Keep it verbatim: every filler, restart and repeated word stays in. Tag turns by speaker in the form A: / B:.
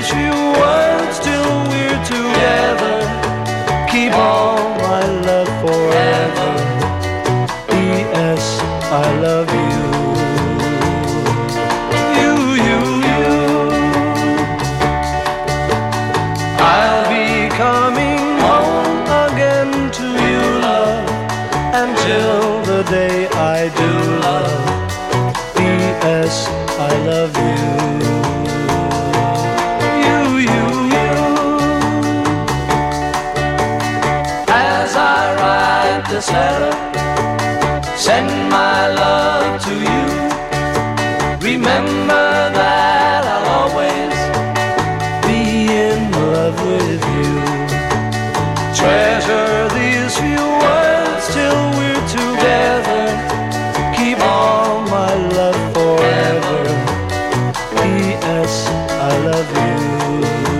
A: these few words till we're together. Keep all my love forever. P S. I love you. You, you, you. I'll be coming home again to you, love, until the day I do, love. P S. I love you. You, you, you. As I write this letter, send my love to you. Remember that I'll always be in love with you. Treasure these few words till we're together. Keep all my love forever. P S. I love you.